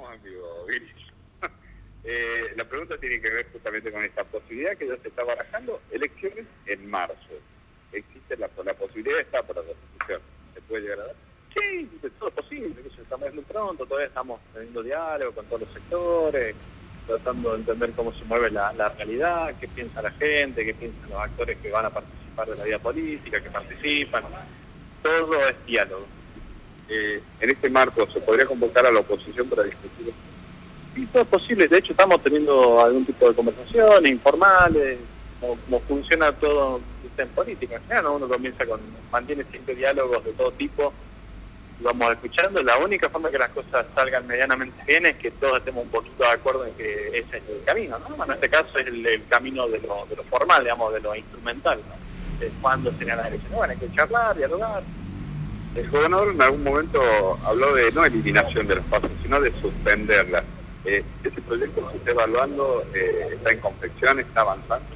estamos en vivo, Viri. La pregunta tiene que ver justamente con esta posibilidad que ya se está barajando, elecciones en marzo. Existe la posibilidad, está para la Constitución. ¿Se puede llegar a dar? Sí, todo es posible, eso estamos muy pronto, todavía estamos teniendo diálogo con todos los sectores, tratando de entender cómo se mueve la realidad, qué piensa la gente, qué piensan los actores que van a participar de la vida política, que participan. Todo es diálogo. En este marco, ¿se podría convocar a la oposición para discutir? Sí, todo es posible. De hecho, estamos teniendo algún tipo de conversaciones informales, como funciona todo en política. Claro, uno mantiene siempre diálogos de todo tipo, y vamos escuchando. La única forma que las cosas salgan medianamente bien es que todos estemos un poquito de acuerdo en que ese es el camino, ¿no? Bueno, en este caso es el camino de lo formal, digamos, de lo instrumental, ¿no? Es cuando serían las elecciones. Bueno, hay que charlar, dialogar. El gobernador en algún momento habló de no eliminación de los pasos, sino de suspenderlas. ¿Ese proyecto se está evaluando? ¿Está en confección? ¿Está avanzando?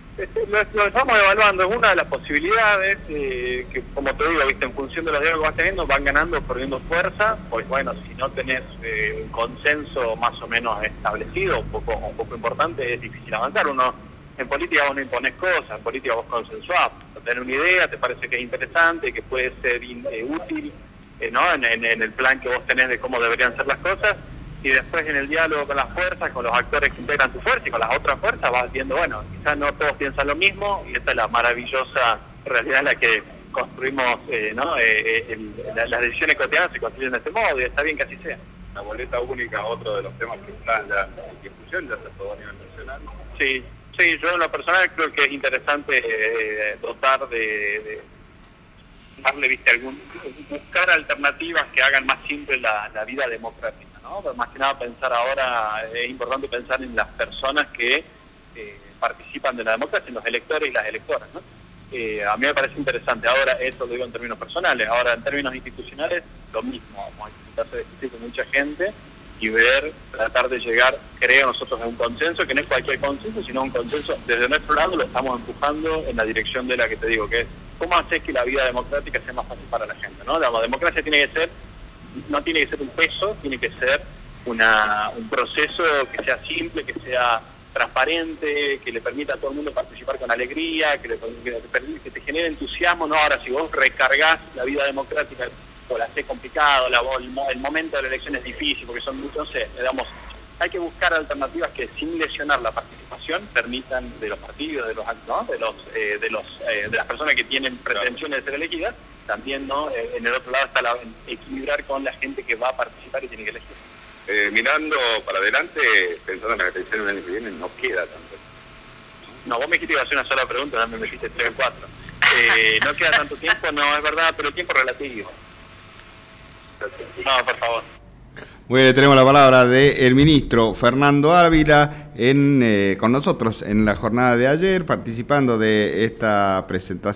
Lo estamos evaluando, es una de las posibilidades que, como te digo, viste, en función de los diálogos que vas teniendo, van ganando, perdiendo fuerza. Pues bueno, si no tenés un consenso más o menos establecido, un poco importante, es difícil avanzar. En política vos no imponés cosas, en política vos consensuás, tenés una idea, te parece que es interesante, que puede ser útil, ¿no? en el plan que vos tenés de cómo deberían ser las cosas, y después en el diálogo con las fuerzas, con los actores que integran tu fuerza y con las otras fuerzas vas viendo, bueno, quizás no todos piensan lo mismo, y esta es la maravillosa realidad en la que construimos, ¿no? Las decisiones cotidianas se construyen de este modo, y está bien que así sea. La boleta única, otro de los temas que están ya en discusión, ya se aprobó a nivel nacional. Sí, yo en lo personal creo que es interesante dotar de darle, viste, buscar alternativas que hagan más simple la vida democrática, ¿no? Pero más que nada pensar ahora, es importante pensar en las personas que participan de la democracia, en los electores y las electoras, ¿no? A mí me parece interesante. Ahora, esto lo digo en términos personales, ahora en términos institucionales, lo mismo, vamos a intentar discutir con mucha gente y tratar de llegar, creo nosotros, a un consenso, que no es cualquier consenso, sino un consenso. Desde nuestro lado lo estamos empujando en la dirección de la que te digo, que es cómo hacer que la vida democrática sea más fácil para la gente, ¿no? La democracia no tiene que ser un peso, tiene que ser un proceso que sea simple, que sea transparente, que le permita a todo el mundo participar con alegría, que te genere entusiasmo, ¿no? Ahora, si vos recargás la vida democrática o la haces complicado, el momento de la elección es difícil, porque son muchos, digamos, hay que buscar alternativas que sin lesionar la participación permitan de los partidos, de las personas que tienen pretensiones de ser elegidas, también, ¿no? En el otro lado está equilibrar con la gente que va a participar y tiene que elegir. Mirando para adelante, pensando en la elección el año que viene, no queda tanto. No, vos me dijiste que iba a hacer una sola pregunta, me dijiste 3 o 4. No queda tanto tiempo, no, es verdad, pero el tiempo es relativo. No, por favor. Muy bien, tenemos la palabra del ministro Fernando Ávila con nosotros en la jornada de ayer, participando de esta presentación.